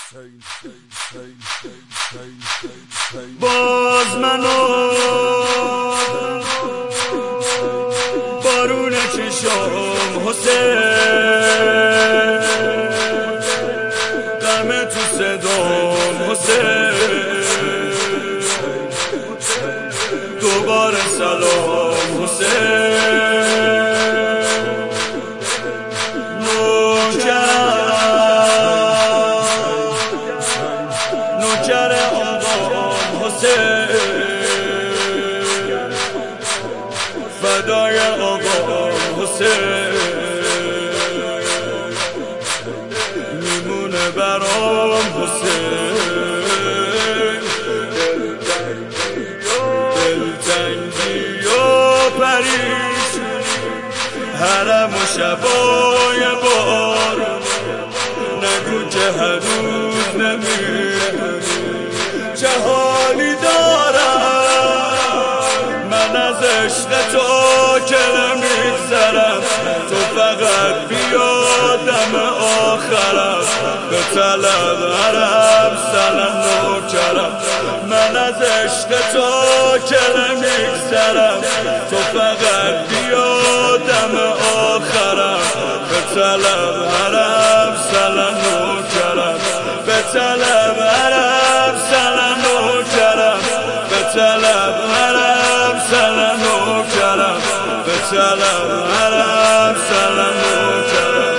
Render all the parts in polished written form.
باز منو بارون چشم حسین، غم تو صدام حسین، دوباره سلام حسین. نوکر آقام حسین، فدای آقام حسین، میمونه برام حسین. دلتنگی و پریشونی، حرم و شبای بارون، نگو که هنوز نمیدونی چه حالی دارم. من از عشق تو که نمیگذرم، تو فقط بیادم آخرم. به طلب حرم سلام نوکرم، من از عشق تو که نمیگذرم، تو فقط بیادم آخرم. به طلب حرم سلام نوکرم، به طلب حرم سلام نوکرم، به طلب حرم سلام نوکرم، به طلب حرم سلام نوکرم.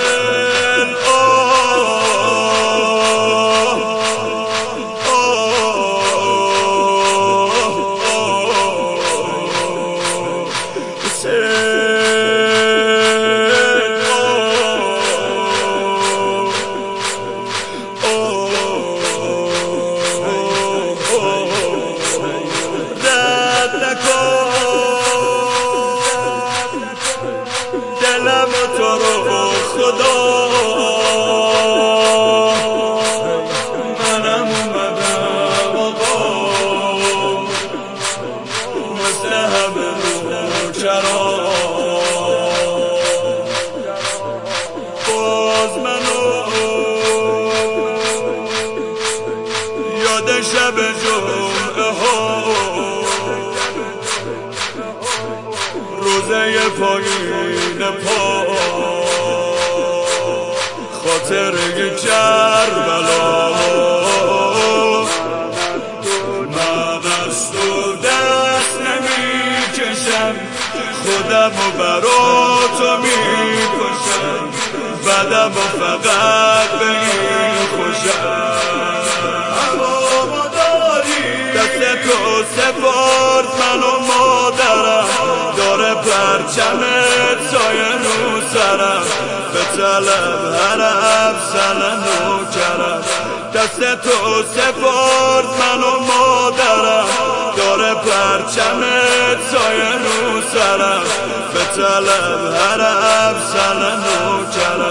دلم تو رو خدا، منم اومدم آقا، مثل همه نوکران. باز منو یاد شب جمعه ها، روزه پایین پا، خاطره کربلا. من از تو دست نمیکشم، خودمو برا تو میکشم، بدم و فقط به این خوشم. اما داری دست تو سپرد من و مادرم، داره پرچمت سایه رو سرم. به طلب حرم سلام نوکرم، دست تو سپرد من و مادرم، داره پرچمت سایه رو سرم. به طلب حرم سلام نوکرم.